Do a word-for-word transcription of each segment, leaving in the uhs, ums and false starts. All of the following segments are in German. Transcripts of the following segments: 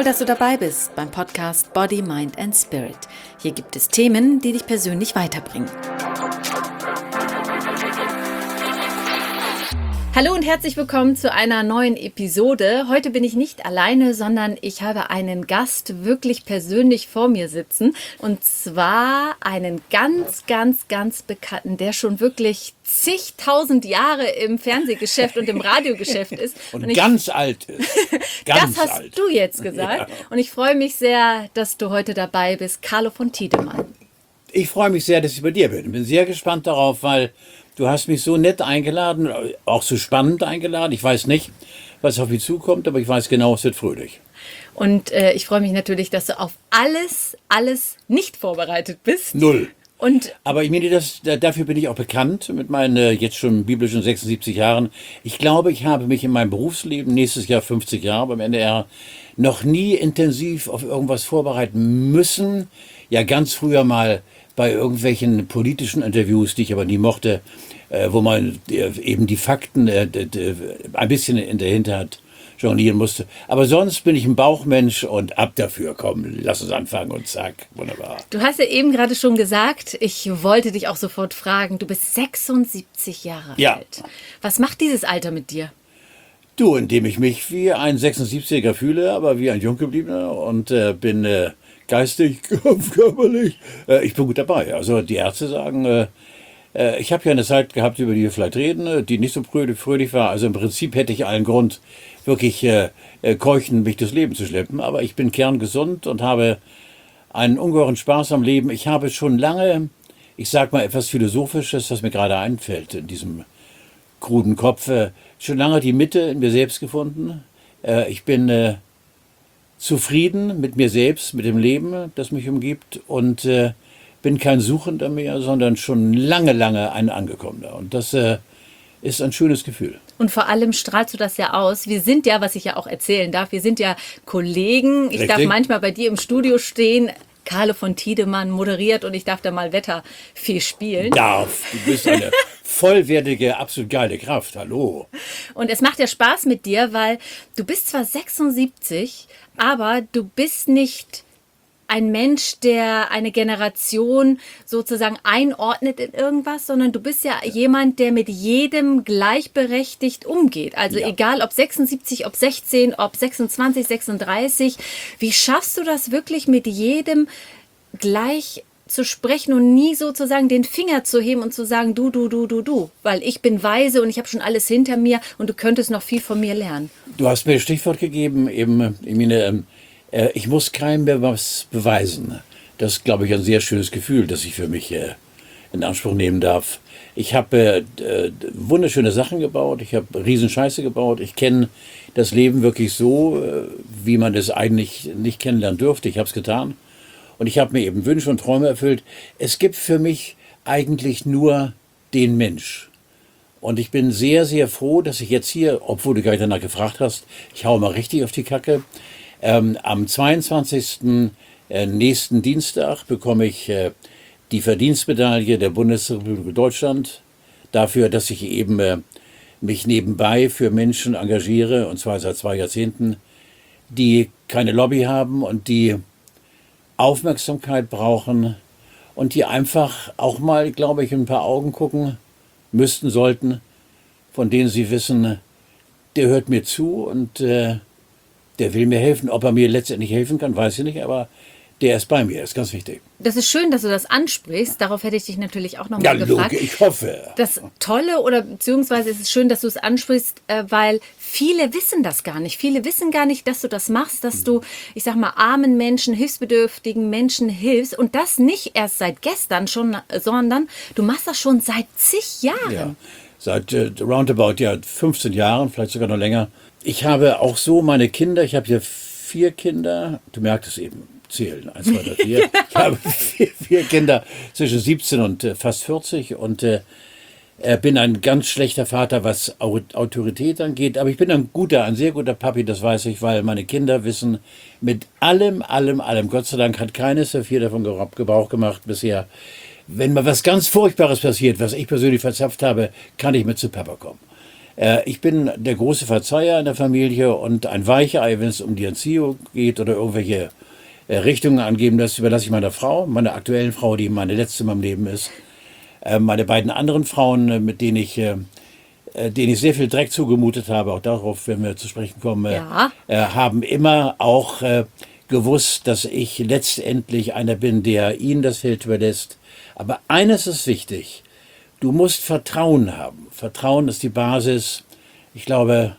Toll, dass du dabei bist beim Podcast Body, Mind and Spirit. Hier gibt es Themen, die dich persönlich weiterbringen. Hallo und herzlich willkommen zu einer neuen Episode. Heute bin ich nicht alleine, sondern ich habe einen Gast wirklich persönlich vor mir sitzen. Und zwar einen ganz, ganz, ganz Bekannten, der schon wirklich zigtausend Jahre im Fernsehgeschäft und im Radiogeschäft ist. Und, und ich, ganz alt ist. Ganz das hast alt. du jetzt gesagt. Ja. Und ich freue mich sehr, dass du heute dabei bist. Carlo von Tiedemann. Ich freue mich sehr, dass ich bei dir bin. Bin sehr gespannt darauf, weil du hast mich so nett eingeladen, auch so spannend eingeladen. Ich weiß nicht, was auf mich zukommt, aber ich weiß genau, es wird fröhlich. Und äh, ich freue mich natürlich, dass du auf alles, alles nicht vorbereitet bist. Null. Und aber ich meine, das, dafür bin ich auch bekannt mit meinen äh, jetzt schon biblischen sechsundsiebzig Jahren. Ich glaube, ich habe mich in meinem Berufsleben, nächstes Jahr fünfzig Jahre beim N D R, noch nie intensiv auf irgendwas vorbereiten müssen. Ja, ganz früher mal bei irgendwelchen politischen Interviews, die ich aber nie mochte, äh, wo man äh, eben die Fakten äh, d- d- ein bisschen in der Hinterhand jonglieren musste. Aber sonst bin ich ein Bauchmensch und ab dafür, komm, lass uns anfangen und zack, wunderbar. Du hast ja eben gerade schon gesagt, ich wollte dich auch sofort fragen, du bist sechsundsiebzig Jahre Ja. alt. Was macht dieses Alter mit dir? Du, indem ich mich wie ein sechsundsiebziger fühle, aber wie ein Junggebliebener und äh, bin äh, geistig, körperlich, äh, ich bin gut dabei. Also die Ärzte sagen, äh, äh, ich habe ja eine Zeit gehabt, über die wir vielleicht reden, äh, die nicht so fröhlich, fröhlich war. Also im Prinzip hätte ich allen Grund, wirklich äh, äh, keuchend mich durchs Leben zu schleppen. Aber ich bin kerngesund und habe einen ungeheuren Spaß am Leben. Ich habe schon lange, ich sag mal etwas Philosophisches, das mir gerade einfällt in diesem kruden Kopf, äh, schon lange die Mitte in mir selbst gefunden. Äh, ich bin äh, zufrieden mit mir selbst, mit dem Leben, das mich umgibt und äh, bin kein Suchender mehr, sondern schon lange, lange ein Angekommener. Und das äh, ist ein schönes Gefühl. Und vor allem strahlst du das ja aus. Wir sind ja, was ich ja auch erzählen darf, wir sind ja Kollegen. Ich Richtig. darf manchmal bei dir im Studio stehen. Carlo von Tiedemann moderiert und ich darf da mal Wetterfee spielen. Darf, du bist eine vollwertige, absolut geile Kraft, hallo. Und es macht ja Spaß mit dir, weil du bist zwar sechsundsiebzig, aber du bist nicht ein Mensch, der eine Generation sozusagen einordnet in irgendwas, sondern du bist ja jemand, der mit jedem gleichberechtigt umgeht. Also Ja. egal ob sechsundsiebzig, ob sechzehn, ob sechsundzwanzig, sechsunddreißig. Wie schaffst du das wirklich mit jedem gleich zu sprechen und nie sozusagen den Finger zu heben und zu sagen, du, du, du, du, du, weil ich bin weise und ich habe schon alles hinter mir und du könntest noch viel von mir lernen. Du hast mir ein Stichwort gegeben, eben, ich meine, ähm, äh, ich muss keinem mehr was beweisen. Das ist, glaube ich, ein sehr schönes Gefühl, das ich für mich äh, in Anspruch nehmen darf. Ich habe äh, wunderschöne Sachen gebaut, ich habe Riesenscheiße gebaut, ich kenne das Leben wirklich so, äh, wie man es eigentlich nicht kennenlernen dürfte. Ich habe es getan. Und ich habe mir eben Wünsche und Träume erfüllt. Es gibt für mich eigentlich nur den Mensch. Und ich bin sehr, sehr froh, dass ich jetzt hier, obwohl du gar nicht danach gefragt hast, ich hau mal richtig auf die Kacke, ähm, am zweiundzwanzigsten Äh, nächsten Dienstag bekomme ich äh, die Verdienstmedaille der Bundesrepublik Deutschland dafür, dass ich eben äh, mich nebenbei für Menschen engagiere, und zwar seit zwei Jahrzehnten, die keine Lobby haben und die Aufmerksamkeit brauchen und die einfach auch mal, glaube ich, in ein paar Augen gucken müssten, sollten, von denen sie wissen, der hört mir zu und äh, der will mir helfen. Ob er mir letztendlich helfen kann, weiß ich nicht, aber der ist bei mir, ist ganz wichtig. Das ist schön, dass du das ansprichst. Darauf hätte ich dich natürlich auch noch mal Ja, gefragt. Luke, ich hoffe. Das Tolle oder beziehungsweise es ist schön, dass du es ansprichst, äh, weil viele wissen das gar nicht. Viele wissen gar nicht, dass du das machst, dass du, ich sag mal, armen Menschen, hilfsbedürftigen Menschen hilfst und das nicht erst seit gestern schon, sondern du machst das schon seit zig Jahren. Ja, seit äh, roundabout ja, fünfzehn Jahren, vielleicht sogar noch länger. Ich habe auch so meine Kinder, ich habe hier vier Kinder, du merkst es eben, zählen, eins, zwei, drei, vier. Ich habe vier, vier Kinder zwischen siebzehn und äh, fast vierzig und äh, bin ein ganz schlechter Vater, was Au- Autorität angeht, aber ich bin ein guter, ein sehr guter Papi, das weiß ich, weil meine Kinder wissen, mit allem, allem, allem, Gott sei Dank hat keines der vier davon Gebrauch gemacht bisher. Wenn mal was ganz Furchtbares passiert, was ich persönlich verzapft habe, kann ich mit zu Papa kommen. Äh, ich bin der große Verzeiher in der Familie und ein Weichei, wenn es um die Erziehung geht oder irgendwelche äh, Richtungen angeben, das überlasse ich meiner Frau, meiner aktuellen Frau, die meine letzte in meinem Leben ist. Äh, meine beiden anderen Frauen, äh, mit denen ich, äh, äh, denen ich sehr viel Dreck zugemutet habe, auch darauf, wenn wir zu sprechen kommen, äh, Ja. äh, haben immer auch äh, gewusst, dass ich letztendlich einer bin, der ihnen das Feld überlässt. Aber eines ist wichtig: Du musst Vertrauen haben. Vertrauen ist die Basis, ich glaube,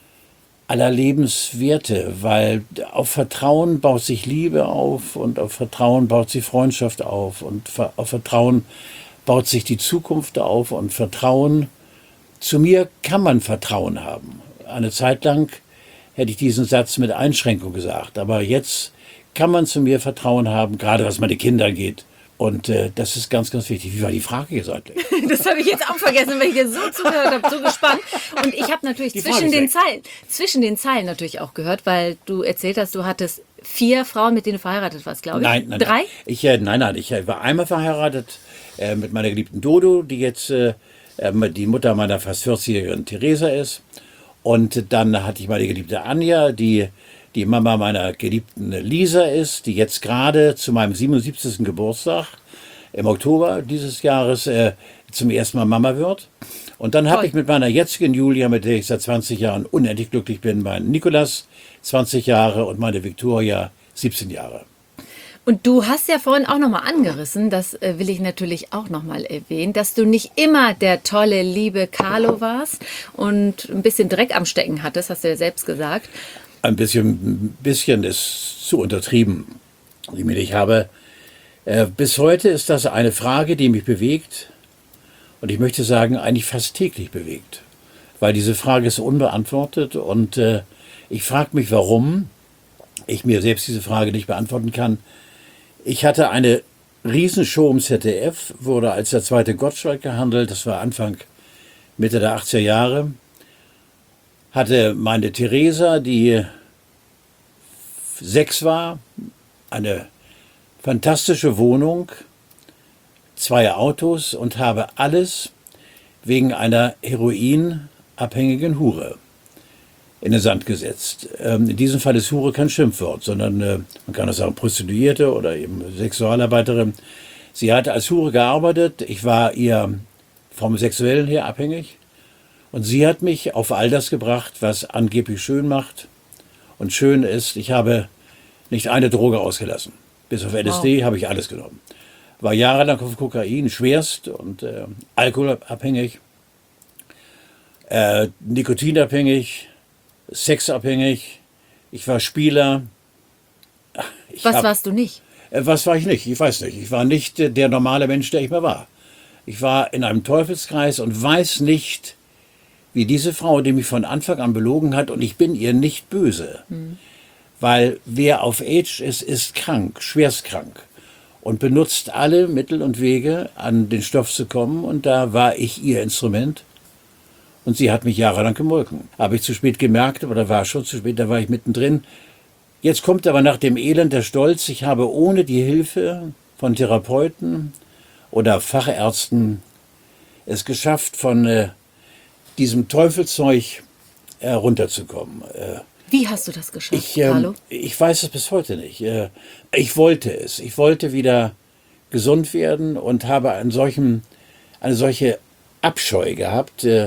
aller Lebenswerte, weil auf Vertrauen baut sich Liebe auf und auf Vertrauen baut sich Freundschaft auf und auf Vertrauen baut sich die Zukunft auf und Vertrauen, zu mir kann man Vertrauen haben. Eine Zeit lang hätte ich diesen Satz mit Einschränkung gesagt, aber jetzt kann man zu mir Vertrauen haben, gerade was meine Kinder angeht. Und äh, das ist ganz, ganz wichtig. Wie war die Frage jetzt eigentlich? Das habe ich jetzt auch vergessen, weil ich dir so zugehört habe, so gespannt. Und ich habe natürlich Die Frage zwischen ist den weg. Zeilen, zwischen den Zeilen natürlich auch gehört, weil du erzählt hast, du hattest vier Frauen, mit denen du verheiratet warst, glaube ich. Nein, nein, Drei? nein. Ich, äh, nein, nein, ich äh, war einmal verheiratet äh, mit meiner geliebten Dodo, die jetzt äh, äh, die Mutter meiner fast vierzigjährigen Theresa ist. Und dann hatte ich meine geliebte Anja, die die Mama meiner geliebten Lisa ist, die jetzt gerade zu meinem siebenundsiebzigsten Geburtstag im Oktober dieses Jahres äh, zum ersten Mal Mama wird. Und dann habe Toll. ich mit meiner jetzigen Julia, mit der ich seit zwanzig Jahren unendlich glücklich bin, meinen Nikolas, zwanzig Jahre, und meine Viktoria, siebzehn Jahre. Und du hast ja vorhin auch nochmal angerissen, das äh, will ich natürlich auch nochmal erwähnen, dass du nicht immer der tolle, liebe Carlo warst und ein bisschen Dreck am Stecken hattest, hast du ja selbst gesagt. Ein bisschen, ein bisschen ist zu untertrieben. Ich habe, äh, bis heute ist das eine Frage, die mich bewegt, und ich möchte sagen, eigentlich fast täglich bewegt. Weil diese Frage ist unbeantwortet und äh, ich frage mich, warum ich mir selbst diese Frage nicht beantworten kann. Ich hatte eine Riesenshow im Z D F, wurde als der zweite Gottschalk gehandelt, das war Anfang, Mitte der achtziger Jahre. Hatte meine Theresa, die sechs war, eine fantastische Wohnung, zwei Autos und habe alles wegen einer heroinabhängigen Hure in den Sand gesetzt. Ähm, in diesem Fall ist Hure kein Schimpfwort, sondern äh, man kann auch sagen Prostituierte oder eben Sexualarbeiterin. Sie hat als Hure gearbeitet, ich war ihr vom Sexuellen her abhängig. Und sie hat mich auf all das gebracht, was angeblich schön macht. Und schön ist, ich habe nicht eine Droge ausgelassen. Bis auf L S D wow. habe ich alles genommen. War jahrelang auf Kokain, schwerst und äh, alkoholabhängig, äh, nikotinabhängig, sexabhängig. Ich war Spieler. Ich was hab, warst du nicht? Äh, was war ich nicht? Ich weiß nicht. Ich war nicht äh, der normale Mensch, der ich mal war. Ich war in einem Teufelskreis und weiß nicht, wie diese Frau, die mich von Anfang an belogen hat, und ich bin ihr nicht böse. Hm. Weil wer auf Age ist, ist krank, schwerst krank. Und benutzt alle Mittel und Wege, an den Stoff zu kommen. Und da war ich ihr Instrument. Und sie hat mich jahrelang gemolken. Habe ich zu spät gemerkt, aber da war schon zu spät, da war ich mittendrin. Jetzt kommt aber nach dem Elend der Stolz. Ich habe ohne die Hilfe von Therapeuten oder Fachärzten es geschafft, von äh, diesem Teufelzeug äh, runterzukommen. Äh, Wie hast du das geschafft, ich, äh, Carlo? Ich weiß es bis heute nicht. Äh, ich wollte es. Ich wollte wieder gesund werden und habe einen solchen, eine solche Abscheu gehabt. Äh,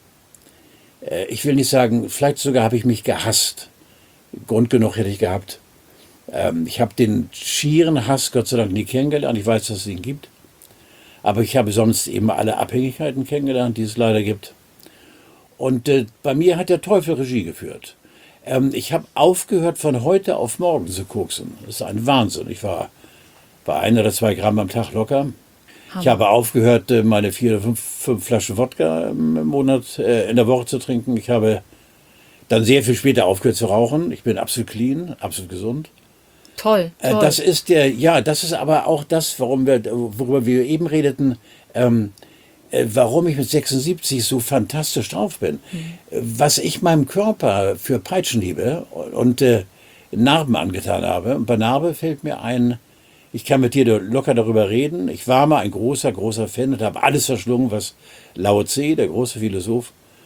äh, ich will nicht sagen, vielleicht sogar habe ich mich gehasst. Grund genug hätte ich gehabt. Ähm, ich habe den schieren Hass Gott sei Dank nie kennengelernt. Ich weiß, dass es ihn gibt. Aber ich habe sonst eben alle Abhängigkeiten kennengelernt, die es leider gibt. Und äh, bei mir hat der Teufel Regie geführt. Ähm, ich habe aufgehört, von heute auf morgen zu koksen. Das ist ein Wahnsinn. Ich war bei ein oder zwei Gramm am Tag locker. Hammer. Ich habe aufgehört, äh, meine vier oder fünf, fünf Flaschen Wodka im Monat, äh, in der Woche zu trinken. Ich habe dann sehr viel später aufgehört zu rauchen. Ich bin absolut clean, absolut gesund. Toll, toll. Äh, das ist der, ja, das ist aber auch das, warum wir, worüber wir eben redeten. Ähm, warum ich mit sechsundsiebzig so fantastisch drauf bin. Mhm. Was ich meinem Körper für Peitschenhiebe und, und äh, Narben angetan habe. Und bei Narbe fällt mir ein, ich kann mit dir locker darüber reden. Ich war mal ein großer, großer Fan und habe alles verschlungen, was Lao Tse, der große Philosoph,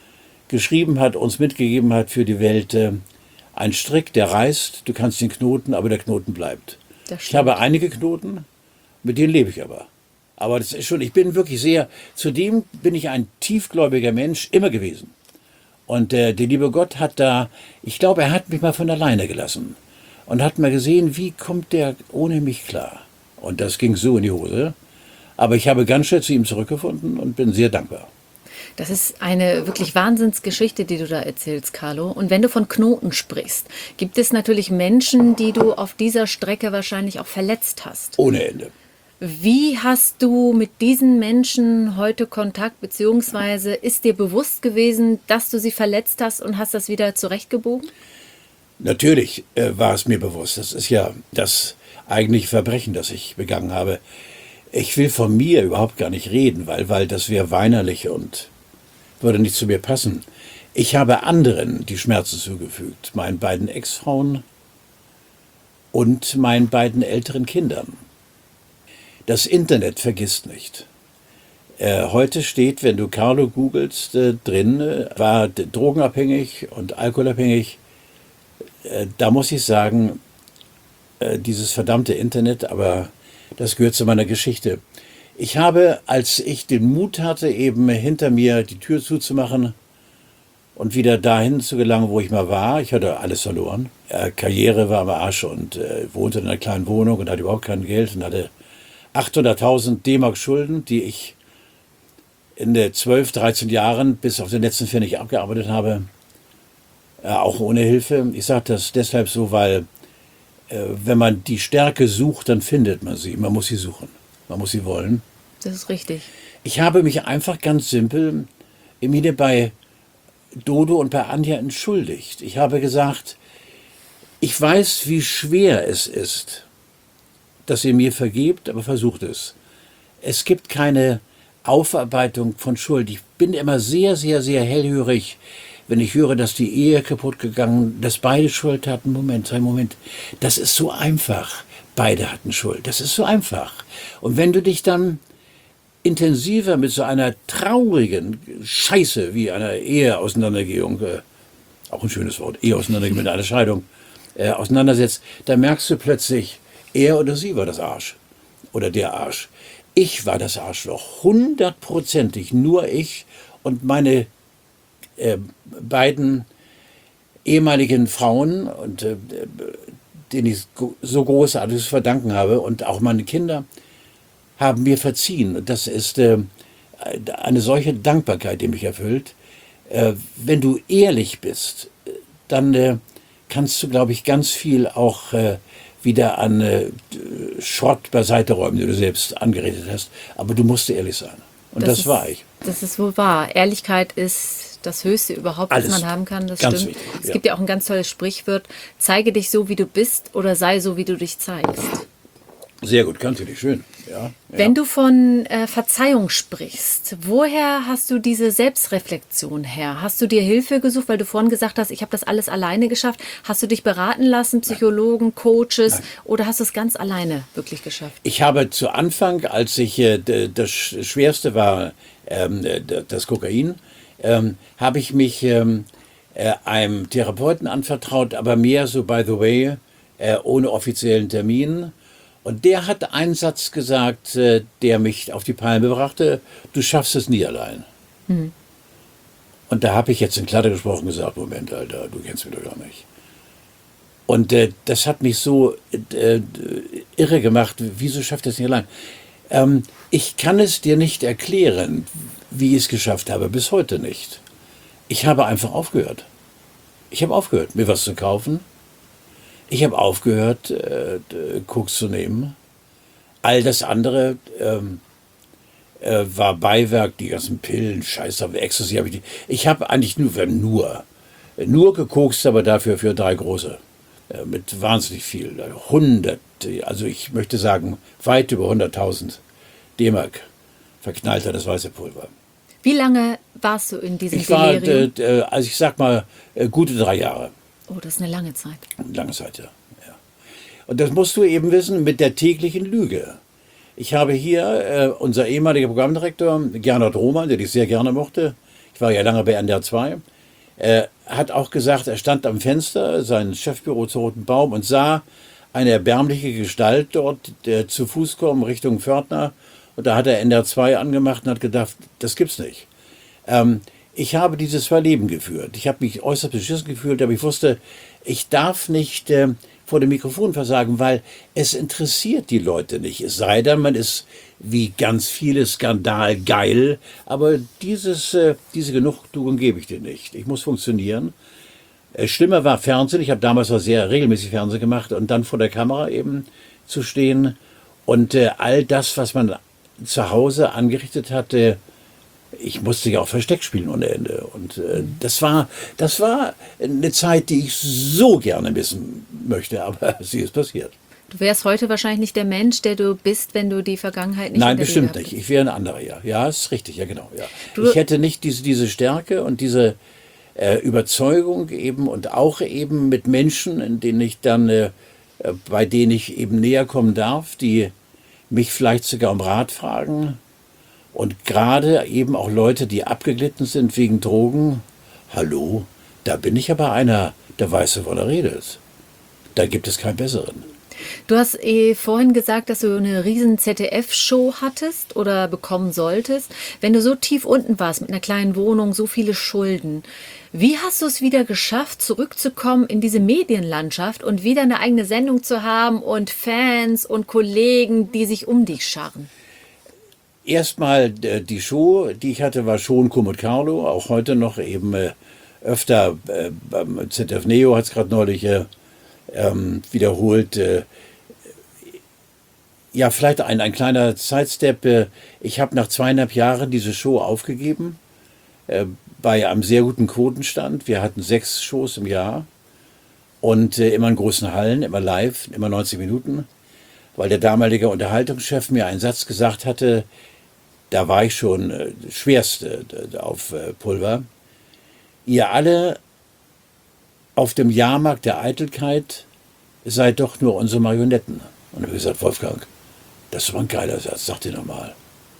geschrieben hat, uns mitgegeben hat für die Welt, äh, ein Strick, der reißt, du kannst den Knoten, aber der Knoten bleibt. Ich habe einige Knoten, mit denen lebe ich aber. Aber das ist schon, ich bin wirklich sehr, zudem bin ich ein tiefgläubiger Mensch, immer gewesen. Und äh, der liebe Gott hat da, ich glaube, er hat mich mal von alleine gelassen. Und hat mal gesehen, wie kommt der ohne mich klar. Und das ging so in die Hose. Aber ich habe ganz schnell zu ihm zurückgefunden und bin sehr dankbar. Das ist eine wirklich Wahnsinnsgeschichte, die du da erzählst, Carlo. Und wenn du von Knoten sprichst, gibt es natürlich Menschen, die du auf dieser Strecke wahrscheinlich auch verletzt hast. Ohne Ende. Wie hast du mit diesen Menschen heute Kontakt, beziehungsweise ist dir bewusst gewesen, dass du sie verletzt hast und hast das wieder zurechtgebogen? Natürlich äh, war es mir bewusst. Das ist ja das eigentliche Verbrechen, das ich begangen habe. Ich will von mir überhaupt gar nicht reden, weil, weil das wäre weinerlich und würde nicht zu mir passen. Ich habe anderen die Schmerzen zugefügt, meinen beiden Ex-Frauen und meinen beiden älteren Kindern. Das Internet vergisst nicht. Äh, heute steht, wenn du Carlo googelst, äh, drin, äh, war drogenabhängig und alkoholabhängig. Äh, da muss ich sagen, äh, dieses verdammte Internet, aber das gehört zu meiner Geschichte. Ich habe, als ich den Mut hatte, eben hinter mir die Tür zuzumachen und wieder dahin zu gelangen, wo ich mal war, ich hatte alles verloren. Äh, Karriere war am Arsch und äh, wohnte in einer kleinen Wohnung und hatte überhaupt kein Geld und hatte achthunderttausend D-Mark Schulden, die ich in den zwölf, dreizehn Jahren bis auf den letzten Pfennig abgearbeitet habe, äh, auch ohne Hilfe. Ich sage das deshalb so, weil äh, wenn man die Stärke sucht, dann findet man sie. Man muss sie suchen, man muss sie wollen. Das ist richtig. Ich habe mich einfach ganz simpel Emine bei Dodo und bei Anja entschuldigt. Ich habe gesagt, ich weiß, wie schwer es ist, dass ihr mir vergebt, aber versucht es. Es gibt keine Aufarbeitung von Schuld. Ich bin immer sehr, sehr, sehr hellhörig, wenn ich höre, dass die Ehe kaputt gegangen, dass beide Schuld hatten. Moment, ein Moment. Das ist so einfach. Beide hatten Schuld. Das ist so einfach. Und wenn du dich dann intensiver mit so einer traurigen Scheiße wie einer Eheauseinandergehung, äh, auch ein schönes Wort, Eheauseinandergehung mit einer Scheidung, äh, auseinandersetzt, dann merkst du plötzlich, er oder sie war das Arsch. Oder der Arsch. Ich war das Arschloch. Hundertprozentig. Nur ich und meine äh, beiden ehemaligen Frauen, und, äh, denen ich so Großartiges zu verdanken habe, und auch meine Kinder, haben mir verziehen. Und das ist äh, eine solche Dankbarkeit, die mich erfüllt. Äh, wenn du ehrlich bist, dann äh, kannst du, glaube ich, ganz viel auch äh, wieder an äh, Schrott beiseite räumen, den du selbst angeredet hast. Aber du musst ehrlich sein. Und das, das ist, war ich. Das ist wohl wahr. Ehrlichkeit ist das Höchste überhaupt, Alles. was man haben kann. Das Ganz stimmt. wichtig, Es ja. gibt ja auch ein ganz tolles Sprichwort: Zeige dich so, wie du bist, oder sei so, wie du dich zeigst. Sehr gut, kannst du dich schön. Ja, Wenn ja. du von äh, Verzeihung sprichst, woher hast du diese Selbstreflexion her? Hast du dir Hilfe gesucht, weil du vorhin gesagt hast, ich habe das alles alleine geschafft? Hast du dich beraten lassen, Psychologen, Coaches, Nein. oder hast du es ganz alleine wirklich geschafft? Ich habe zu Anfang, als ich, äh, d- das Schwerste war ähm, d- das Kokain, ähm, habe ich mich ähm, äh, einem Therapeuten anvertraut, aber mehr so, by the way, äh, ohne offiziellen Termin. Und der hat einen Satz gesagt, äh, der mich auf die Palme brachte: Du schaffst es nie allein. Mhm. Und da habe ich jetzt in Klatte gesprochen gesagt: Moment, Alter, du kennst mich doch gar nicht. Und äh, das hat mich so äh, irre gemacht. Wieso schafft er es nicht allein? Ähm, ich kann es dir nicht erklären, wie ich es geschafft habe. Bis heute nicht. Ich habe einfach aufgehört. Ich habe aufgehört, mir was zu kaufen. Ich habe aufgehört, äh, Koks zu nehmen. All das andere ähm, äh, war Beiwerk, die ganzen Pillen, Scheiß auf Ecstasy. Hab ich die, ich habe eigentlich nur, nur, nur gekokst, aber dafür für drei große. Äh, mit wahnsinnig viel. hundert, also ich möchte sagen, weit über hunderttausend D-Mark verknallter das weiße Pulver. Wie lange warst du in diesem Ich war, Delirium? äh, äh, also ich sag mal, äh, gute drei Jahre. Oh, das ist eine lange Zeit. Lange Zeit, ja. ja. Und das musst du eben wissen mit der täglichen Lüge. Ich habe hier äh, unser ehemaliger Programmdirektor, Gernot Roman, der ich sehr gerne mochte, ich war ja lange bei N D R zwei, äh, hat auch gesagt, er stand am Fenster, sein Chefbüro zu Roten Baum, und sah eine erbärmliche Gestalt dort, der zu Fuß kommen Richtung Pförtner. Und da hat er N D R zwei angemacht und hat gedacht, das gibt's nicht. Ähm, ich habe dieses zwei Leben geführt. Ich habe mich äußerst beschissen gefühlt, aber ich wusste, ich darf nicht äh, vor dem Mikrofon versagen, weil es interessiert die Leute nicht. Es sei denn, man ist wie ganz viele Skandal geil, aber dieses, äh, diese Genugtuung gebe ich dir nicht. Ich muss funktionieren. Äh, schlimmer war Fernsehen. Ich habe damals auch sehr regelmäßig Fernsehen gemacht und dann vor der Kamera eben zu stehen und äh, all das, was man zu Hause angerichtet hatte, ich musste ja auch Versteck spielen ohne Ende. Und äh, das war, das war eine Zeit, die ich so gerne missen möchte, aber sie ist passiert. Du wärst heute wahrscheinlich nicht der Mensch, der du bist, wenn du die Vergangenheit nicht Nein, hinter dir bestimmt gehabt nicht. Ich wäre ein anderer, ja. Ja, ist richtig, ja genau. Ja. Du- Ich hätte nicht diese, diese Stärke und diese äh, Überzeugung eben und auch eben mit Menschen, in denen ich dann, äh, äh, bei denen ich eben näher kommen darf, die mich vielleicht sogar um Rat fragen. Und gerade eben auch Leute, die abgeglitten sind wegen Drogen. Hallo, da bin ich aber einer, der weiß, wovon er redet. Da gibt es keinen besseren. Du hast eh vorhin gesagt, dass du eine riesen Z D F-Show hattest oder bekommen solltest. Wenn du so tief unten warst mit einer kleinen Wohnung, so viele Schulden, wie hast du es wieder geschafft, zurückzukommen in diese Medienlandschaft und wieder eine eigene Sendung zu haben und Fans und Kollegen, die sich um dich scharren? Erstmal äh, die Show, die ich hatte, war schon Kumut Carlo, auch heute noch eben äh, öfter äh, beim Z D F Neo hat es gerade neulich äh, ähm, wiederholt. Äh, ja, vielleicht ein, ein kleiner Sidestep. Äh, ich habe nach zweieinhalb Jahren diese Show aufgegeben, äh, bei einem sehr guten Quotenstand. Wir hatten sechs Shows im Jahr und äh, immer in großen Hallen, immer live, immer neunzig Minuten, weil der damalige Unterhaltungschef mir einen Satz gesagt hatte, da war ich schon äh, schwerst äh, auf äh, Pulver. Ihr alle auf dem Jahrmarkt der Eitelkeit seid doch nur unsere Marionetten. Und ich habe gesagt, Wolfgang, das war ein geiler Satz, sag dir nochmal.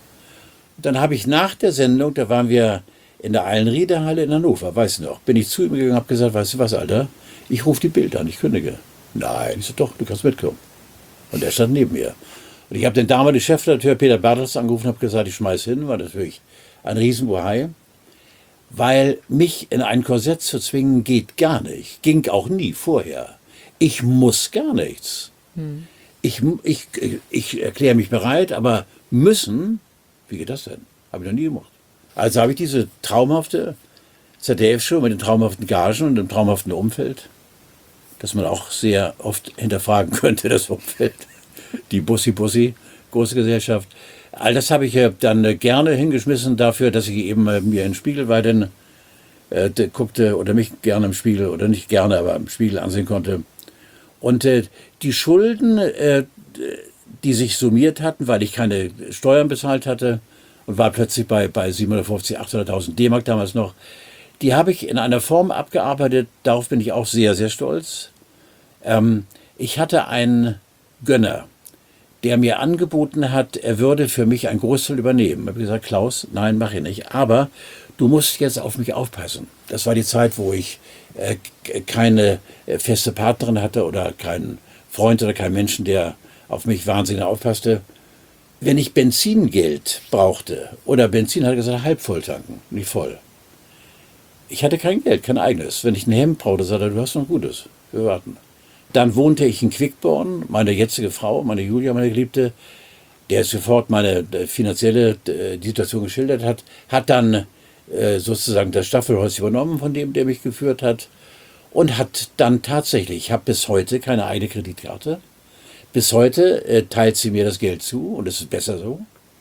Dann habe ich nach der Sendung, da waren wir in der Eilenriederhalle in Hannover, weiß noch, bin ich zu ihm gegangen und habe gesagt, weißt du was, Alter, ich rufe die Bild an, ich kündige. Nein, ich so, doch, du kannst mitkommen. Und er stand neben mir. Und ich habe den damaligen Chefredakteur Peter Bartels angerufen und habe gesagt, ich schmeiß hin, war natürlich ein Riesenbohai. Weil mich in ein Korsett zu zwingen, geht gar nicht. Ging auch nie vorher. Ich muss gar nichts. Hm. Ich, ich, ich erkläre mich bereit, aber müssen, wie geht das denn? Habe ich noch nie gemacht. Also habe ich diese traumhafte Z D F-Show mit den traumhaften Gagen und dem traumhaften Umfeld, das man auch sehr oft hinterfragen könnte, das Umfeld. Die Bussi-Bussi, große Gesellschaft. All das habe ich äh, dann äh, gerne hingeschmissen dafür, dass ich eben äh, mir in den Spiegel weiterhin äh, guckte oder mich gerne im Spiegel, oder nicht gerne, aber im Spiegel ansehen konnte. Und äh, die Schulden, äh, die sich summiert hatten, weil ich keine Steuern bezahlt hatte und war plötzlich bei, bei siebenhundertfünfzig, achthunderttausend D-Mark damals noch, die habe ich in einer Form abgearbeitet, darauf bin ich auch sehr, sehr stolz. Ähm, ich hatte einen Gönner, der mir angeboten hat, er würde für mich einen Großteil übernehmen. Ich habe gesagt, Klaus, nein, mach ich nicht. Aber du musst jetzt auf mich aufpassen. Das war die Zeit, wo ich äh, keine feste Partnerin hatte oder keinen Freund oder keinen Menschen, der auf mich wahnsinnig aufpasste. Wenn ich Benzingeld brauchte, oder Benzin, hat er gesagt, halb voll tanken, nicht voll. Ich hatte kein Geld, kein eigenes. Wenn ich ein Hemd brauchte, sagte er, du hast noch ein gutes. Wir warten. Dann wohnte ich in Quickborn, meine jetzige Frau, meine Julia, meine Geliebte, der sofort meine finanzielle Situation geschildert hat, hat dann äh, sozusagen das Staffelholz übernommen von dem, der mich geführt hat, und hat dann tatsächlich, ich habe bis heute keine eigene Kreditkarte, bis heute äh, teilt sie mir das Geld zu und es ist besser so.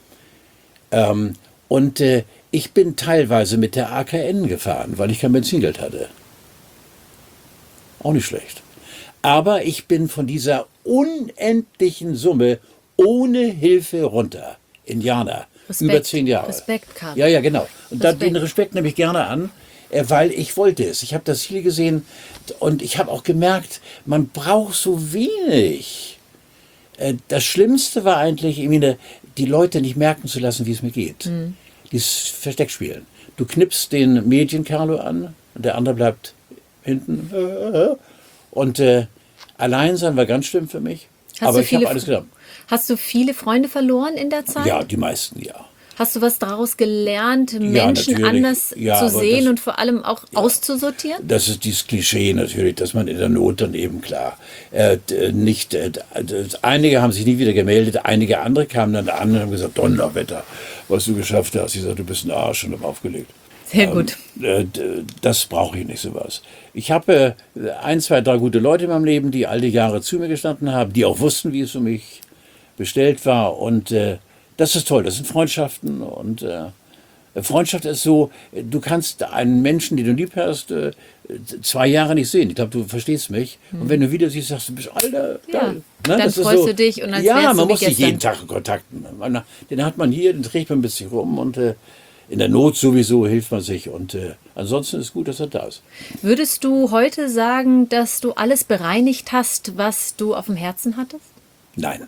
Ähm, und äh, ich bin teilweise mit der A K N gefahren, weil ich kein Benzingeld hatte. Auch nicht schlecht. Aber ich bin von dieser unendlichen Summe ohne Hilfe runter. Indianer. Respekt, Über zehn Jahre. Respekt, Karl. Ja, ja, genau. Und da, Respekt. den Respekt nehme ich gerne an, äh, weil ich wollte es. Ich habe das Ziel gesehen und ich habe auch gemerkt, man braucht so wenig. Äh, das Schlimmste war eigentlich, ich meine, die Leute nicht merken zu lassen, wie es mir geht. Mhm. Dieses Versteckspielen. Du knippst den Medien-Carlo an, und der andere bleibt hinten. Und äh, allein sein war ganz schlimm für mich. Hast aber du ich viele, habe alles getan. Hast du viele Freunde verloren in der Zeit? Ja, die meisten, ja. Hast du was daraus gelernt, Menschen natürlich. anders Ja, zu aber sehen das- und vor allem auch auszusortieren? Das ist dieses Klischee natürlich, dass man in der Not dann eben klar äh, d- nicht. Äh, d- einige haben sich nie wieder gemeldet, einige andere kamen dann an und haben gesagt: Donnerwetter, was du geschafft hast. Ich sagte: Du bist ein Arsch, und habe aufgelegt. Sehr gut. Äh, d- das brauche ich nicht, sowas. Ich habe äh, ein, zwei, drei gute Leute in meinem Leben, die all die Jahre zu mir gestanden haben, die auch wussten, wie es für mich bestellt war. Und äh, das ist toll. Das sind Freundschaften. Und äh, Freundschaft ist so, du kannst einen Menschen, den du lieb hast, äh, zwei Jahre nicht sehen. Ich glaube, du verstehst mich. Und wenn du wieder siehst, sagst du: bist Alter, Ja, geil. dann das ist freust du dich und als ja, wär's so man wie muss sich gestern. jeden Tag kontakten. Man, den hat man hier, den trägt man ein bisschen rum und äh, in der Not sowieso hilft man sich. Und äh, ansonsten ist gut, dass er da ist. Würdest du heute sagen, dass du alles bereinigt hast, was du auf dem Herzen hattest? Nein.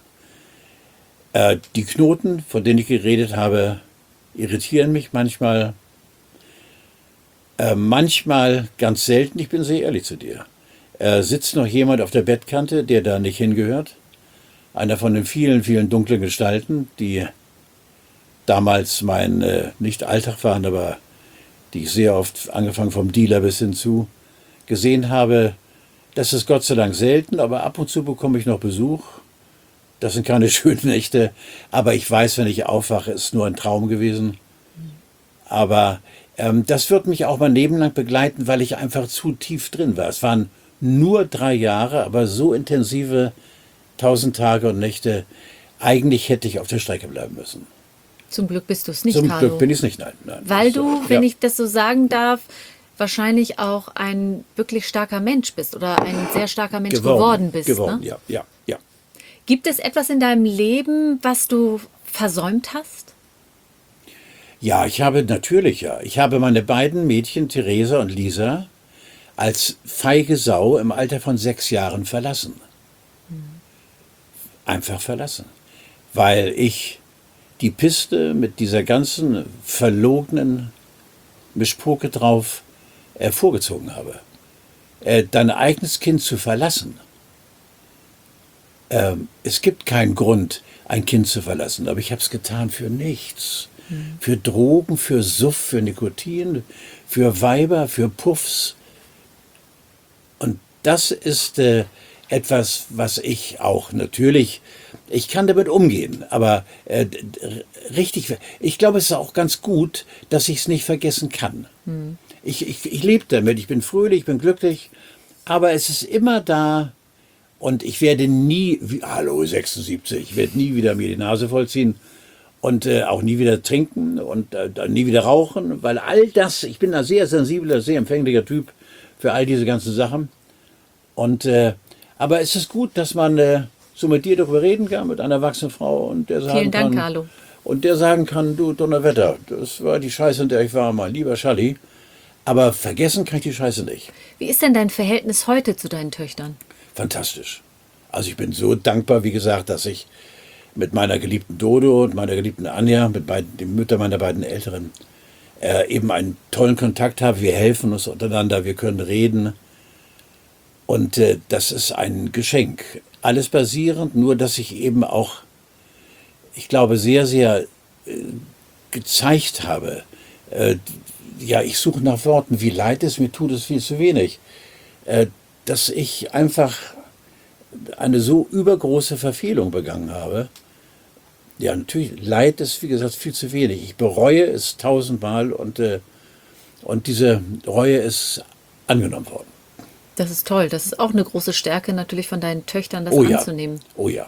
Äh, die Knoten, von denen ich geredet habe, irritieren mich manchmal. Äh, manchmal, ganz selten, ich bin sehr ehrlich zu dir. Äh, sitzt noch jemand auf der Bettkante, der da nicht hingehört? Einer von den vielen, vielen dunklen Gestalten, die damals mein äh, nicht Alltag waren, aber die ich sehr oft, angefangen vom Dealer bis hinzu, gesehen habe. Das ist Gott sei Dank selten, aber ab und zu bekomme ich noch Besuch. Das sind keine schönen Nächte, aber ich weiß, wenn ich aufwache, ist nur ein Traum gewesen. Aber ähm, das wird mich auch mein Leben lang begleiten, weil ich einfach zu tief drin war. Es waren nur drei Jahre, aber so intensive tausend Tage und Nächte. Eigentlich hätte ich auf der Strecke bleiben müssen. Zum Glück bist du es nicht, Zum Carlo. Glück bin ich es nicht, nein. nein Weil das, du, äh, wenn ja. ich das so sagen darf, wahrscheinlich auch ein wirklich starker Mensch bist oder ein sehr starker Mensch geworden, bist. Geworden, Ne? ja, ja, ja. Gibt es etwas in deinem Leben, was du versäumt hast? Ja, ich habe natürlich, ja. Ich habe meine beiden Mädchen, Theresa und Lisa, als feige Sau im Alter von sechs Jahren verlassen. Einfach verlassen. Weil ich die Piste mit dieser ganzen verlogenen Mischpoke drauf äh, vorgezogen habe. Äh, dein eigenes Kind zu verlassen. Ähm, es gibt keinen Grund, ein Kind zu verlassen, aber ich habe es getan für nichts. Mhm. Für Drogen, für Suff, für Nikotin, für Weiber, für Puffs. Und das ist äh, etwas, was ich auch natürlich, ich kann damit umgehen, aber äh, richtig, ich glaube, es ist auch ganz gut, dass ich es nicht vergessen kann. Mhm. Ich, ich, ich lebe damit, ich bin fröhlich, ich bin glücklich, aber es ist immer da. Und ich werde nie, wie, hallo sechsundsiebzig, ich werde nie wieder mir die Nase vollziehen und äh, auch nie wieder trinken und äh, nie wieder rauchen, weil all das, ich bin ein sehr sensibler, sehr empfänglicher Typ für all diese ganzen Sachen. Und, äh, aber es ist gut, dass man äh, so mit dir darüber reden kann, mit einer erwachsenen Frau und der sagen Vielen Dank, kann, Carlo. Und der sagen kann: Du Donnerwetter, das war die Scheiße, in der ich war, mein lieber Schalli. Aber vergessen kann ich die Scheiße nicht. Wie ist denn dein Verhältnis heute zu deinen Töchtern? Fantastisch. Also ich bin so dankbar, wie gesagt, dass ich mit meiner geliebten Dodo und meiner geliebten Anja, mit beiden, den Müttern meiner beiden Älteren, äh, eben einen tollen Kontakt habe. Wir helfen uns untereinander, wir können reden. Und äh, das ist ein Geschenk. Alles basierend, nur dass ich eben auch, ich glaube, sehr, sehr äh, gezeigt habe. Äh, ja, ich suche nach Worten, wie leid es mir tut, es viel zu wenig. Äh, dass ich einfach eine so übergroße Verfehlung begangen habe. Ja, natürlich, Leid ist, wie gesagt, viel zu wenig. Ich bereue es tausendmal und, äh, und diese Reue ist angenommen worden. Das ist toll. Das ist auch eine große Stärke natürlich von deinen Töchtern, das Oh ja. anzunehmen. Oh ja.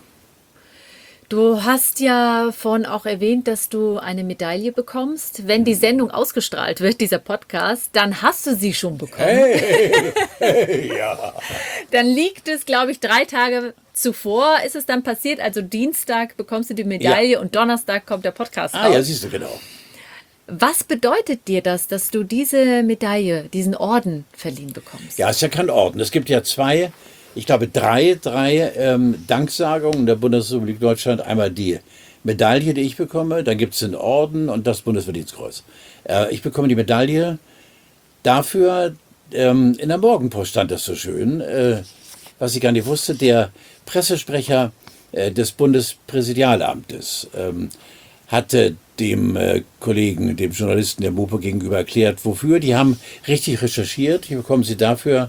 Du hast ja vorhin auch erwähnt, dass du eine Medaille bekommst. Wenn die Sendung ausgestrahlt wird, dieser Podcast, dann hast du sie schon bekommen. Hey, hey, ja. Dann liegt es, glaube ich, drei Tage zuvor ist es dann passiert. Also Dienstag bekommst du die Medaille Ja. und Donnerstag kommt der Podcast Ah raus. ja, siehst du, genau. Was bedeutet dir das, dass du diese Medaille, diesen Orden verliehen bekommst? Ja, es ist ja kein Orden. Es gibt ja zwei, ich glaube drei, drei ähm, Danksagungen der Bundesrepublik Deutschland. Einmal die Medaille, die ich bekomme, dann gibt es den Orden und das Bundesverdienstkreuz. Äh, ich bekomme die Medaille dafür, ähm, in der Morgenpost stand das so schön, äh, was ich gar nicht wusste, der Pressesprecher äh, des Bundespräsidialamtes ähm, hatte dem äh, Kollegen, dem Journalisten der Mopo gegenüber erklärt, wofür. Die haben richtig recherchiert. Ich bekomme sie dafür,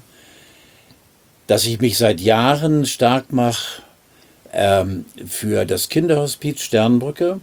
dass ich mich seit Jahren stark mache ähm, für das Kinderhospiz Sternbrücke.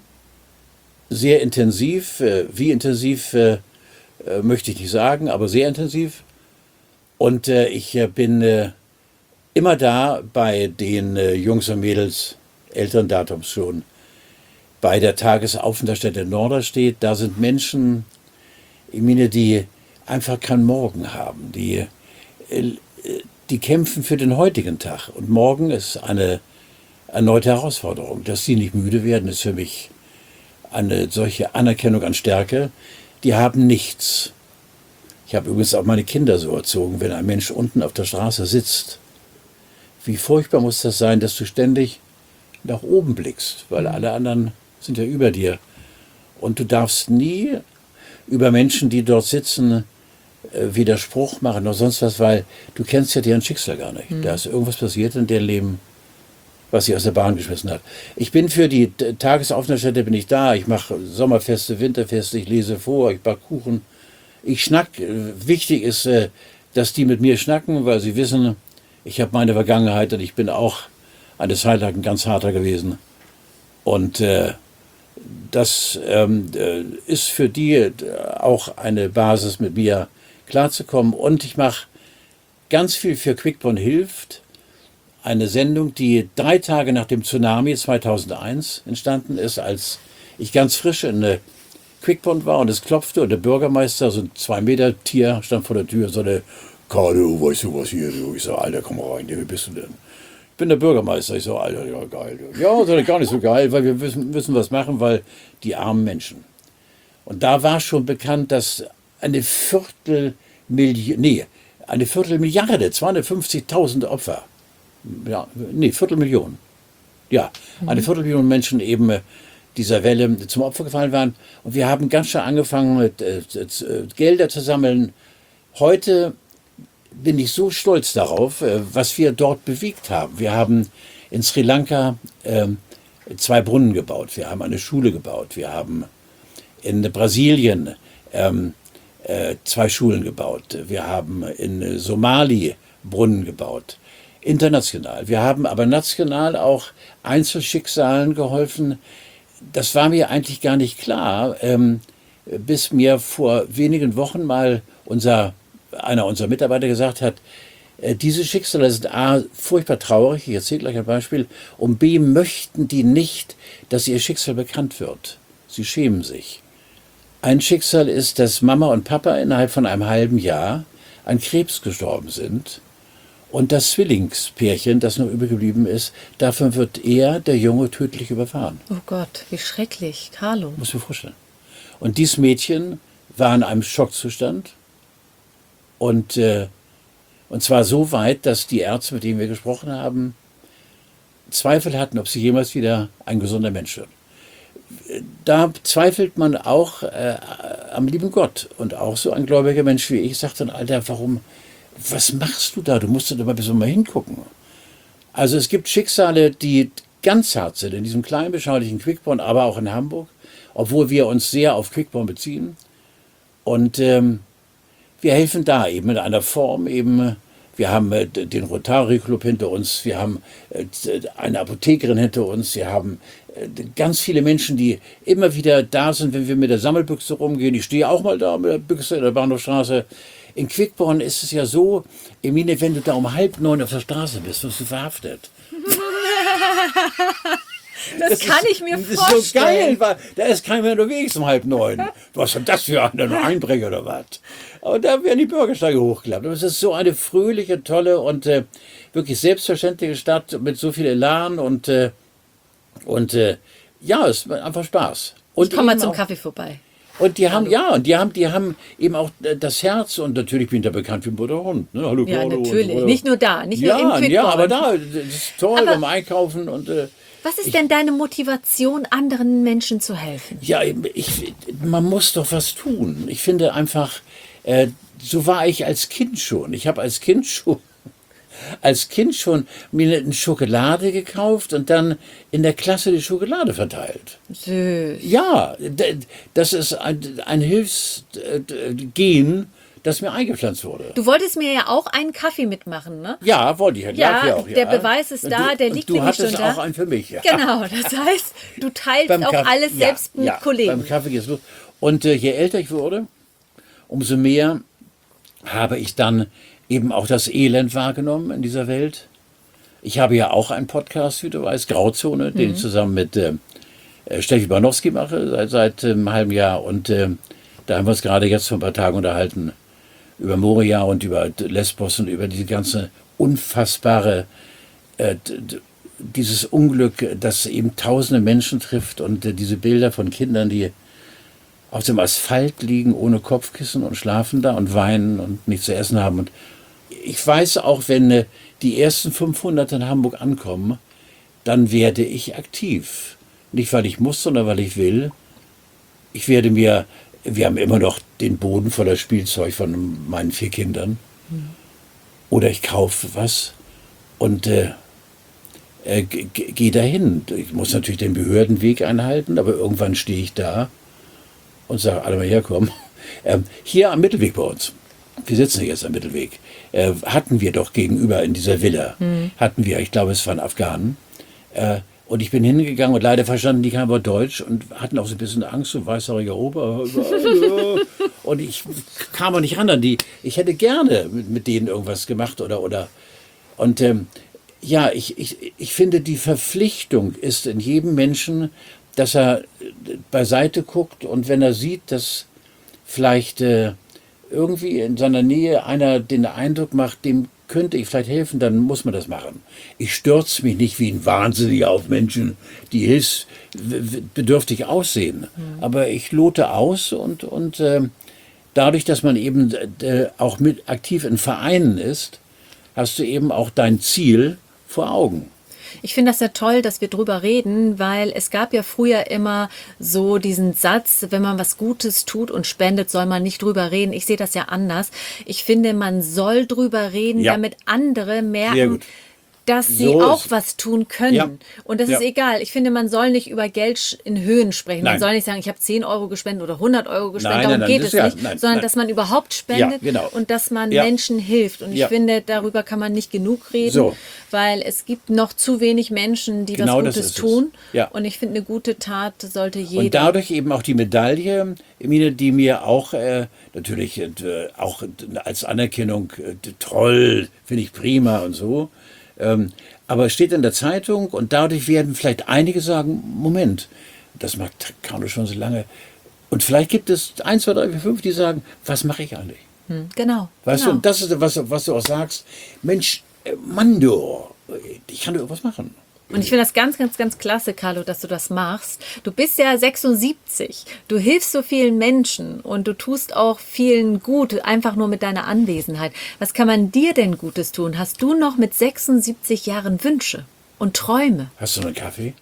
Sehr intensiv, äh, wie intensiv äh, äh, möchte ich nicht sagen, aber sehr intensiv. Und äh, ich äh, bin äh, immer da bei den äh, Jungs und Mädels, älteren Datums schon, bei der Tagesaufenthaltsstätte Norderstedt. Da sind Menschen, ich meine, die einfach keinen Morgen haben. Die, äh, die kämpfen für den heutigen Tag. Und morgen ist eine erneute Herausforderung. Dass sie nicht müde werden, ist für mich eine solche Anerkennung an Stärke. Die haben nichts. Ich habe übrigens auch meine Kinder so erzogen, wenn ein Mensch unten auf der Straße sitzt. Wie furchtbar muss das sein, dass du ständig nach oben blickst, weil alle anderen sind ja über dir. Und du darfst nie über Menschen, die dort sitzen, Widerspruch machen oder sonst was, weil du kennst ja deren Schicksal gar nicht. Mhm. Da ist irgendwas passiert in deren Leben, was sie aus der Bahn geschmissen hat. Ich bin für die Tagesaufenthaltsstätte bin ich da. Ich mache Sommerfeste, Winterfeste, ich lese vor, ich backe Kuchen. Ich schnack. Wichtig ist, dass die mit mir schnacken, weil sie wissen, ich habe meine Vergangenheit und ich bin auch eine Zeit lang ein ganz harter gewesen. Und äh, das ähm, ist für die auch eine Basis, mit mir klarzukommen. Und ich mache ganz viel für Quickborn hilft. Eine Sendung, die drei Tage nach dem Tsunami zweitausendeins entstanden ist, als ich ganz frisch in eine Quickborn war und es klopfte und der Bürgermeister, so ein zwei Meter Tier, stand vor der Tür und sagte, Carlo, weißt du was hier? Ich so, Alter, komm rein, wie bist du denn? Ich bin der Bürgermeister. Ich so, Alter, ja, geil. Ja, das ist gar nicht so geil, weil wir müssen, müssen was machen, weil die armen Menschen. Und da war schon bekannt, dass eine Viertelmillion, nee, eine Viertelmilliarde, zweihundertfünfzigtausend Opfer, ja, nee, Viertelmillion, ja, mhm. eine Viertelmillion Menschen eben dieser Welle zum Opfer gefallen waren. Und wir haben ganz schön angefangen, mit, äh, Gelder zu sammeln. Heute bin ich so stolz darauf, was wir dort bewegt haben. Wir haben in Sri Lanka äh, zwei Brunnen gebaut, wir haben eine Schule gebaut, wir haben in Brasilien ähm, äh, zwei Schulen gebaut, wir haben in Somali Brunnen gebaut, international. Wir haben aber national auch Einzelschicksalen geholfen. Das war mir eigentlich gar nicht klar, ähm, bis mir vor wenigen Wochen mal unser einer unserer Mitarbeiter gesagt hat, äh, diese Schicksale sind A, furchtbar traurig, ich erzähle gleich ein Beispiel, und B, möchten die nicht, dass ihr Schicksal bekannt wird. Sie schämen sich. Ein Schicksal ist, dass Mama und Papa innerhalb von einem halben Jahr an Krebs gestorben sind und das Zwillingspärchen, das noch übrig geblieben ist, davon wird er, der Junge, tödlich überfahren. Oh Gott, wie schrecklich, Carlo. Muss ich mir vorstellen. Und dieses Mädchen war in einem Schockzustand. Und, äh, und zwar so weit, dass die Ärzte, mit denen wir gesprochen haben, Zweifel hatten, ob sie jemals wieder ein gesunder Mensch wird. Da zweifelt man auch äh, am lieben Gott. Und auch so ein gläubiger Mensch wie ich sagt dann, Alter, warum, was machst du da? Du musst da mal bis mal hingucken. Also es gibt Schicksale, die ganz hart sind, in diesem kleinen, beschaulichen Quickborn, aber auch in Hamburg, obwohl wir uns sehr auf Quickborn beziehen. Und ähm, wir helfen da eben in einer Form eben. Wir haben äh, den Rotary Club hinter uns, wir haben äh, eine Apothekerin hinter uns, wir haben äh, ganz viele Menschen, die immer wieder da sind, wenn wir mit der Sammelbüchse rumgehen. Ich stehe auch mal da mit der Büchse in der Bahnhofstraße. In Quickborn ist es ja so, Emine, wenn du da um halb neun auf der Straße bist, wirst du verhaftet. Das, das kann ist, ich mir vorstellen. Das ist so geil, weil da ist keiner mehr unterwegs um halb neun. Was ist das für ein Einbrecher oder was? Aber da werden die Bürgersteige hochgeklappt. Aber es ist so eine fröhliche, tolle und äh, wirklich selbstverständliche Stadt mit so viel Elan und, äh, und äh, ja, es macht einfach Spaß. Und ich komme mal zum auch, Kaffee vorbei. Und die haben, Hallo. ja, und die haben, die haben eben auch das Herz und natürlich bin ich da bekannt wie ein guter Hund. Ne? Hallo, ja, Claudio natürlich. Und, nicht nur da, nicht ja, nur im Quickborn. Ja, aber da, das ist toll aber beim Einkaufen und äh, was ist denn deine Motivation, anderen Menschen zu helfen? Ja, ich, man muss doch was tun. Ich finde einfach, Äh, so war ich als Kind schon. Ich habe als Kind schon als Kind schon mir eine Schokolade gekauft und dann in der Klasse die Schokolade verteilt. Süß. Ja, d- das ist ein, ein Hilfsgen, das mir eingepflanzt wurde. Du wolltest mir ja auch einen Kaffee mitmachen, ne? Ja, wollte ich. Ja, Ja, auch, der ja. Beweis ist Und da, du, der und liegt du nämlich schon hattest da. auch einen für mich. Ja. Genau, das heißt, du teilst Beim auch Kaffee- alles ja, selbst mit ja, Kollegen. Beim Kaffee geht's los. Und äh, je älter ich wurde, umso mehr habe ich dann eben auch das Elend wahrgenommen in dieser Welt. Ich habe ja auch einen Podcast, wie du weißt, Grauzone, mhm. den ich zusammen mit äh, Steffi Banowski mache seit, seit einem halben Jahr. Und äh, da haben wir uns gerade jetzt vor ein paar Tagen unterhalten über Moria und über Lesbos und über diese ganze unfassbare, äh, dieses Unglück, das eben tausende Menschen trifft und äh, diese Bilder von Kindern, die auf dem Asphalt liegen, ohne Kopfkissen und schlafen da und weinen und nichts zu essen haben. Und ich weiß auch, wenn äh, die ersten fünfhundert in Hamburg ankommen, dann werde ich aktiv. Nicht, weil ich muss, sondern weil ich will. Ich werde mir, wir haben immer noch den Boden voller Spielzeug von meinen vier Kindern. Mhm. Oder ich kaufe was und äh, äh, gehe dahin. Ich muss natürlich den Behördenweg einhalten, aber irgendwann stehe ich da und sage, alle mal herkommen. Ähm, hier am Mittelweg bei uns. Wir sitzen jetzt am Mittelweg. Äh, hatten wir doch gegenüber in dieser Villa, mhm. hatten wir, ich glaube, es waren Afghanen. Äh, und ich bin hingegangen und leider verstanden die kein Wort Deutsch und hatten auch so ein bisschen Angst, so weißhaariger Ober. Und ich kam auch nicht ran an die. Ich hätte gerne mit, mit denen irgendwas gemacht oder. oder und ähm, ja, ich, ich, ich finde, die Verpflichtung ist in jedem Menschen, dass er beiseite guckt und wenn er sieht, dass vielleicht äh, irgendwie in seiner Nähe einer den Eindruck macht, dem könnte ich vielleicht helfen, dann muss man das machen. Ich stürze mich nicht wie ein Wahnsinniger auf Menschen, die hilfsbedürftig aussehen. Mhm. Aber ich lote aus und, und äh, dadurch, dass man eben äh, auch mit aktiv in Vereinen ist, hast du eben auch dein Ziel vor Augen. Ich finde das ja toll, dass wir drüber reden, weil es gab ja früher immer so diesen Satz, wenn man was Gutes tut und spendet, soll man nicht drüber reden. Ich sehe das ja anders. Ich finde, man soll drüber reden, ja. damit andere merken, dass sie so auch was tun können. Ja. Und das ja. ist egal. Ich finde, man soll nicht über Geld in Höhen sprechen. Nein. Man soll nicht sagen, ich habe zehn Euro gespendet oder hundert Euro gespendet. Nein, Darum nein, nein, geht es ja, nicht. Nein, sondern, nein. dass man überhaupt spendet ja, genau. und dass man ja. Menschen hilft. Und ich ja. finde, darüber kann man nicht genug reden, so. weil es gibt noch zu wenig Menschen, die genau was Gutes tun. Ja. Und ich finde, eine gute Tat sollte jeder. Und dadurch eben auch die Medaille, Emine, die mir auch äh, natürlich äh, auch als Anerkennung äh, toll, finde ich prima und so. Ähm, aber es steht in der Zeitung und dadurch werden vielleicht einige sagen, Moment, das macht Carlo schon so lange. Und vielleicht gibt es eins, zwei, drei, vier, fünf, die sagen, was mache ich eigentlich? Hm, genau. Weißt genau. du, und das ist, was, was du auch sagst, Mensch, Mann, du, ich kann doch irgendwas machen. Und ich finde das ganz, ganz, ganz klasse, Carlo, dass du das machst. Du bist ja sechsundsiebzig. Du hilfst so vielen Menschen und du tust auch vielen gut, einfach nur mit deiner Anwesenheit. Was kann man dir denn Gutes tun? Hast du noch mit sechsundsiebzig Jahren Wünsche und Träume? Hast du einen Kaffee?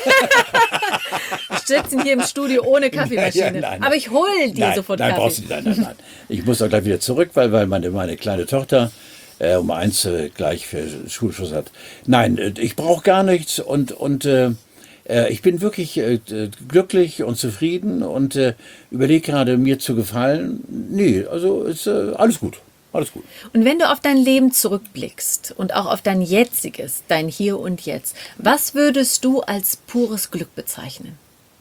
Wir sitzen hier im Studio ohne Kaffeemaschine. Ja, ja, nein, Aber ich hole dir nein, sofort nein, Kaffee. Brauchst du, nein, nein, nein. Ich muss auch gleich wieder zurück, weil, weil meine, meine kleine Tochter Äh, um eins äh, gleich für Schulschluss hat. Nein, äh, ich brauche gar nichts und, und äh, äh, ich bin wirklich äh, glücklich und zufrieden und äh, überlege gerade, mir zu gefallen. Nee, also ist äh, alles gut. Alles gut. Und wenn du auf dein Leben zurückblickst und auch auf dein jetziges, dein Hier und Jetzt, was würdest du als pures Glück bezeichnen?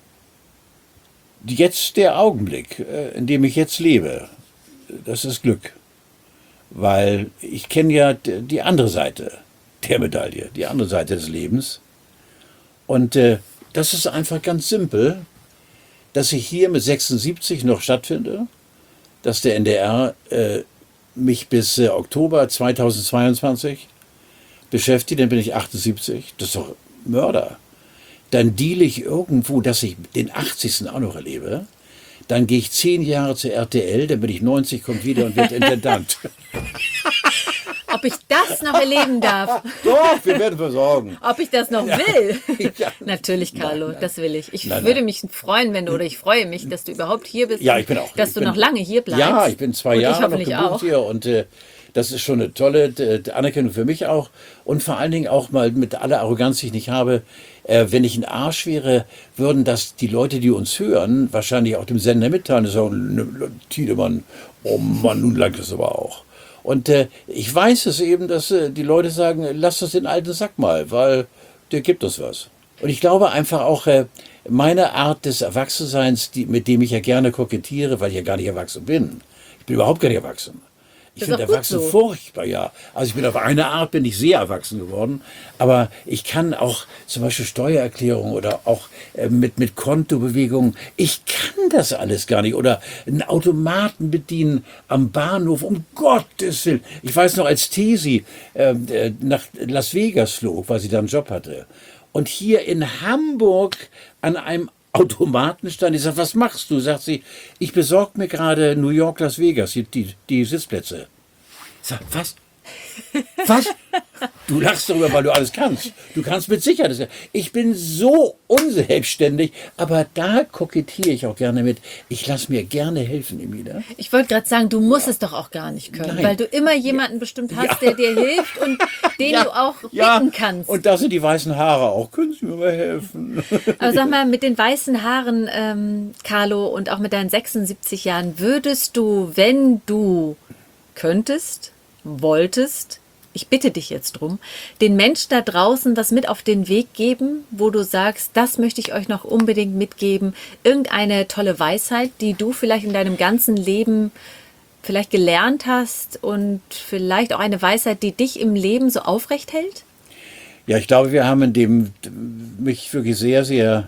Jetzt der Augenblick, äh, in dem ich jetzt lebe, das ist Glück. Weil ich kenne ja die andere Seite der Medaille, die andere Seite des Lebens. Und äh, das ist einfach ganz simpel, dass ich hier mit sechsundsiebzig noch stattfinde, dass der N D R äh, mich bis äh, Oktober zweitausendzweiundzwanzig beschäftigt, dann bin ich achtundsiebzig, das ist doch Mörder. Dann deale ich irgendwo, dass ich den achtzigsten auch noch erlebe. Dann gehe ich zehn Jahre zur R T L, dann bin ich neunzig, kommt wieder und wird Intendant. Ob ich das noch erleben darf. Doch, wir werden versorgen. Ob ich das noch will? Ja. Natürlich, Carlo, Nein, nein. das will ich. Ich Nein, würde nein. mich freuen, wenn du, oder ich freue mich, dass du überhaupt hier bist. Ja, ich bin auch. Dass ich du bin, noch lange hier bleibst. Ja, ich bin zwei und Jahre ich noch hoffentlich gebucht auch. hier und äh, das ist schon eine tolle äh, Anerkennung für mich auch. Und vor allen Dingen auch mal mit aller Arroganz, die ich nicht habe, äh, wenn ich ein Arsch wäre, würden das die Leute, die uns hören, wahrscheinlich auch dem Sender mitteilen. Das ist auch ein Tiedemann, oh Mann, nun langt das aber auch. Und äh, ich weiß es eben, dass äh, die Leute sagen, lass uns den alten Sack mal, weil der gibt uns was. Und ich glaube einfach auch, äh, meine Art des Erwachsenseins, die, mit dem ich ja gerne kokettiere, weil ich ja gar nicht erwachsen bin. Ich bin überhaupt gar nicht erwachsen. Ich Das ist finde auch gut erwachsen so. furchtbar, ja. Also ich bin auf eine Art bin ich sehr erwachsen geworden, aber ich kann auch zum Beispiel Steuererklärung oder auch äh, mit, mit Kontobewegungen, ich kann das alles gar nicht. Oder einen Automaten bedienen am Bahnhof, um Gottes Willen. Ich weiß noch, als Tesi äh, äh, nach Las Vegas flog, weil sie da einen Job hatte. Und hier in Hamburg an einem Automaten stand. Ich sag, was machst du? Sagt sie, ich besorge mir gerade New York, Las Vegas, die, die, die Sitzplätze. Ich sag, was? Was? Du lachst darüber, weil du alles kannst. Du kannst mit Sicherheit. das- Ich bin so unselbstständig, aber da kokettiere ich auch gerne mit. Ich lasse mir gerne helfen, Emile. Ich wollte gerade sagen, du musst es doch auch gar nicht können, Nein. weil du immer jemanden bestimmt hast, der dir hilft und den du auch bitten kannst. Und da sind die weißen Haare auch. Können Sie mir mal helfen? Aber sag mal, mit den weißen Haaren, ähm, Carlo, und auch mit deinen sechsundsiebzig Jahren, würdest du, wenn du könntest, wolltest, ich bitte dich jetzt drum, den Menschen da draußen was mit auf den Weg geben, wo du sagst, das möchte ich euch noch unbedingt mitgeben, irgendeine tolle Weisheit, die du vielleicht in deinem ganzen Leben vielleicht gelernt hast und vielleicht auch eine Weisheit, die dich im Leben so aufrecht hält? Ja, ich glaube, wir haben in dem mich wirklich sehr, sehr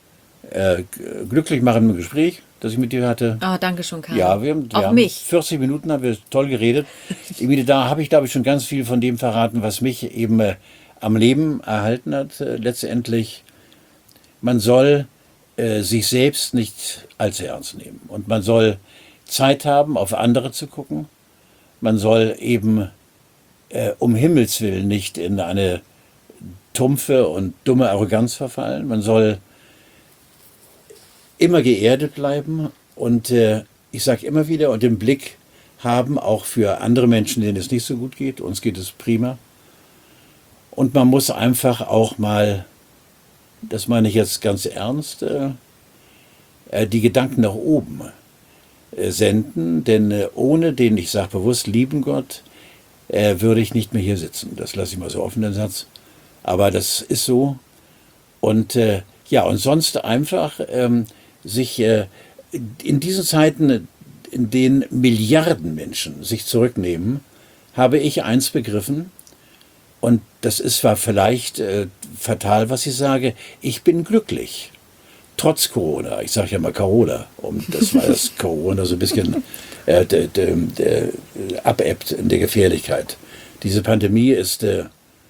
äh, glücklich machenden Gespräch, das ich mit dir hatte. Oh, danke schon, Carlo. Ja, wir, haben- wir auch haben mich. vierzig Minuten haben wir toll geredet. Emile, da habe ich, glaube ich, schon ganz viel von dem verraten, was mich eben äh, am Leben erhalten hat. Äh, letztendlich, man soll äh, sich selbst nicht allzu ernst nehmen. Und man soll Zeit haben, auf andere zu gucken. Man soll eben äh, um Himmels Willen nicht in eine tumpfe und dumme Arroganz verfallen. Man soll immer geerdet bleiben und äh, ich sage immer wieder und den Blick haben auch für andere Menschen, denen es nicht so gut geht. Uns geht es prima. Und man muss einfach auch mal, das meine ich jetzt ganz ernst, äh, äh, die Gedanken nach oben äh, senden, denn äh, ohne den, ich sage bewusst, lieben Gott, äh, würde ich nicht mehr hier sitzen. Das lasse ich mal so offen, den Satz. Aber das ist so. Und äh, ja, und sonst einfach ähm, sich äh, in diesen Zeiten, in denen Milliarden Menschen sich zurücknehmen, habe ich eins begriffen. Und das ist zwar vielleicht äh, fatal, was ich sage, ich bin glücklich. Trotz Corona. Ich sage ja mal Corona. Und das war das Corona so ein bisschen äh, de, de, de, abebbt in der Gefährlichkeit. Diese Pandemie ist äh,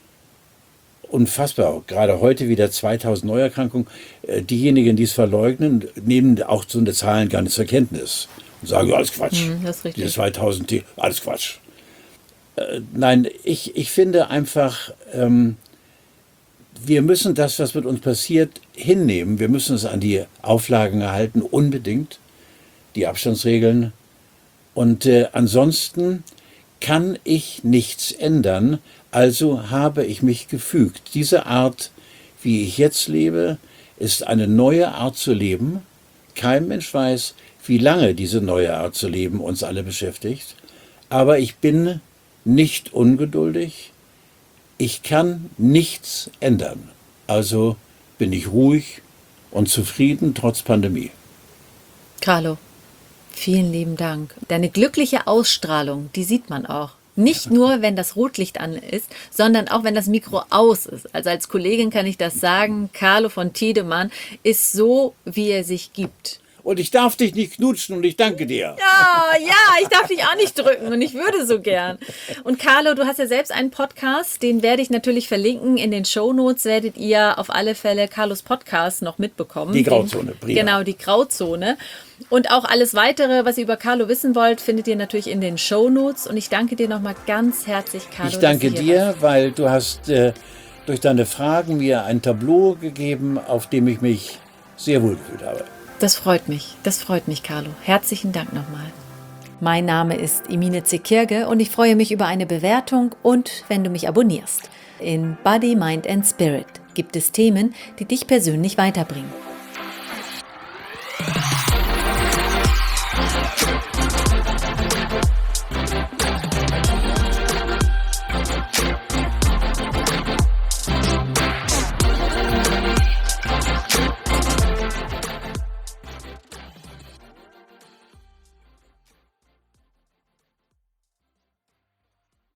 unfassbar. Gerade heute wieder zweitausend Neuerkrankungen. Äh, diejenigen, die es verleugnen, nehmen auch so eine Zahlen gar nicht zur Kenntnis. Und sagen, ja, alles Quatsch. Hm, das ist richtig. Diese zweitausend, die, alles Quatsch. Äh, nein, ich, ich finde einfach, ähm, wir müssen das, was mit uns passiert, hinnehmen. Wir müssen uns an die Auflagen erhalten, unbedingt. Die Abstandsregeln. Und äh, ansonsten kann ich nichts ändern. Also habe ich mich gefügt. Diese Art, wie ich jetzt lebe, ist eine neue Art zu leben. Kein Mensch weiß, wie lange diese neue Art zu leben uns alle beschäftigt. Aber ich bin nicht ungeduldig. Ich kann nichts ändern. Also bin ich ruhig und zufrieden trotz Pandemie. Carlo, vielen lieben Dank. Deine glückliche Ausstrahlung, die sieht man auch. Nicht nur, wenn das Rotlicht an ist, sondern auch, wenn das Mikro aus ist. Also als Kollegin kann ich das sagen, Carlo von Tiedemann ist so, wie er sich gibt. und ich darf dich nicht knutschen und ich danke dir. Ja, ja, ich darf dich auch nicht drücken und ich würde so gern. Und Carlo, du hast ja selbst einen Podcast, den werde ich natürlich verlinken. In den Shownotes werdet ihr auf alle Fälle Carlos Podcast noch mitbekommen. Die Grauzone, prima. Genau, die Grauzone. Und auch alles Weitere, was ihr über Carlo wissen wollt, findet ihr natürlich in den Shownotes. Und ich danke dir nochmal ganz herzlich, Carlo. Ich danke dass du hier dir, warst. weil du hast äh, durch deine Fragen mir ein Tableau gegeben, auf dem ich mich sehr wohl gefühlt habe. Das freut mich, das freut mich, Carlo. Herzlichen Dank nochmal. Mein Name ist Emine Zekirge und ich freue mich über eine Bewertung und wenn du mich abonnierst. In Body, Mind and Spirit gibt es Themen, die dich persönlich weiterbringen.